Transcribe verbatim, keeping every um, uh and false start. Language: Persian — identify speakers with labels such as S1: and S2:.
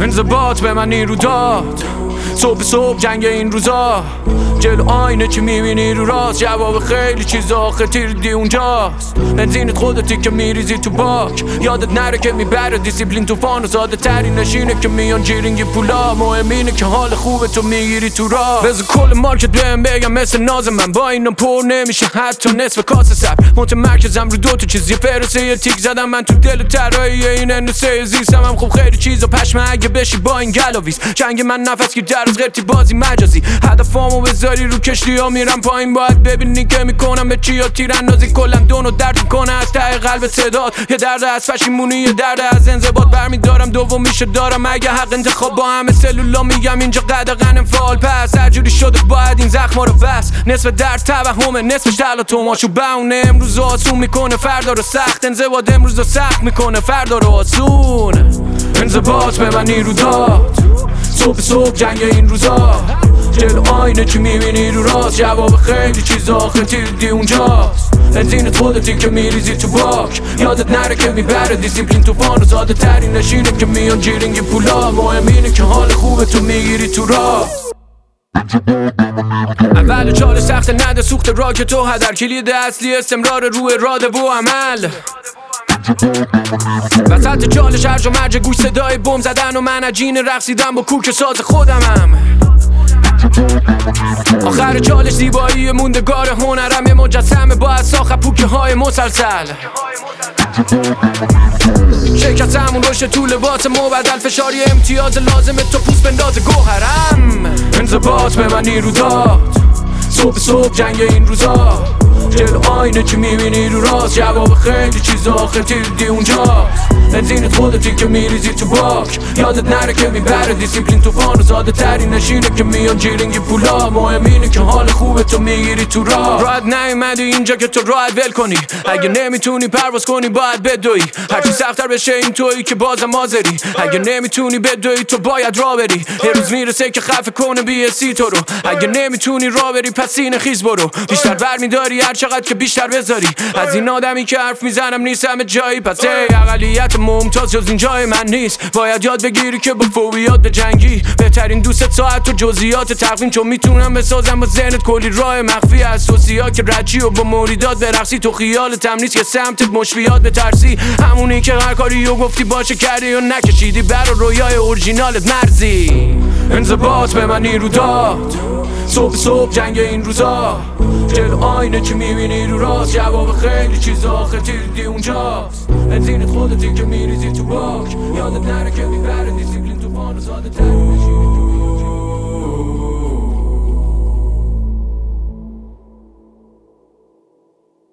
S1: انضباط به من نیرو داد، صبح صبح جنگ این روزا، جلو آینه چی میبینی رو راست، جواب خیلی چیزا آخه تیردی اونجاست. بنزینت خودتی که میریزی تو باک، یادت نره که میبره دیسیپلین توفان و ساده ترین نشینه که میان جیرینگی پولا. مهم اینه که حال خوبه تو میگیری تو راه. بذار کل مارکت بهم بگم مثل ناز من، با اینا پر نمیشه حتی نصف کاسه سب. متمرکزم رو دو تا چیزی فرسه یه تیک زدم من تو دل طراحی این اندسه زیستم هم خوب خیلی چیزا پشمه اگه بشی با این گلاویز. جنگ من نفس که در از غیرتی بازی مجازی، هدفامو بذاری رو کشتی ها میرم پایین، باید ببینی که میکنم به چی ها تیراندازی. کلم دونو درد میکنه از ته قلب تعداد، یه درد از پشیمونی یه درد از انضباط برمیدارم دومیشو دارم. اگه حق انتخاب با همه سلولا میگم اینجا قدغن انفعال پس هر جوری شده باید این زخما رو بس. نصف درد توهمه نصفش دل و توماشو بونه، امروز آسون میکنه فردا رو سخت، انضباط امروز رو سخت میکنه فردا رو آسون. انضباط به من نیرو داد، صبح صبح جنگ این روزا، جلو آینه چی میبینی رو راست، جواب خیلی چیزا آخه تیردی اونجاست. بنزینت خودتی که میریزی تو باک، یادت نره که میبره دیسیپلین توفان و ساده ترین نشینه که میان جیرینگی پولا. مهم اینه که حال خوبه تو میگیری تو راه. اول چاله سخت نده سوخت راک تو هدر، کلید اصلی استمرار روی راده و عمل. وسط چالش هرج و مرج گوش صدای بم زدن و من عجین رقصیدم با کوک ساز خودمم. آخر چالش زیبایی موندگار هنرم مجسمه با اساخ پوکه های مسلسل. شرکتمون رشد تو لباس مبدل، فشاری امتیاز لازمه تو پوست بنداز گوهرم. انضباط به من نیرو داد، صبح صبح جنگ این روزا، جلو آینه چی میبینی رو راست، جواب خیلی چیزا آخه تیردی اونجاست. بنزینت خودتی که میریزی تو باک، یادت نره که میبره دیسیپلین توفان و ساده ترین نشینه که میان جیرینگی پولا. مهم اینه که حال خوبه تو میگیری تو راه. راحت نیومدی اینجا که تو راحت ول کنی، اگه نمیتونی پرواز کنی باید بدوی. هرچی سخت‌تر بشه این تویی که بازم حاضری، اگه نمیتونی بدوی تو باید راه بری. یه روز میرسه که خفه کنه بی‌اسی تو رو، اگه نمیتونی راه بری پس سینه خیز برو. بیشتر برمیداری هر چقدر که بیشتر بذاری، از این آدمی که حرف میزنم نیستم جایی. پس ای اقلیت ممتاز جز این جای من نیست، باید یاد بگیری که با فوبیات به جنگی. بهترین دوست ساعت تو جزئیات تقویم، چون میتونم بسازم با ذهنت کلی راه مخفی از توصیات که رچی و با موریدات برقصی. تو خیال تمنیز که سمتت مشفیات بترسی، همونی که هر کاری و گفتی باشه کردی و نکشیدی برا رویای اورجینالت مرزی. انضباط به من نیرو داد، صبح صبح جنگ این روزا، جلو آینه چی میبینی رو راست، جواب خیلی چیزا آخه تیردی اونجاست. بنزینت خودتی که میریزی تو باک، یادت نره که میبره دیسیپلین توفان و ساده ترین نشینه که میان جیرینگی پولا.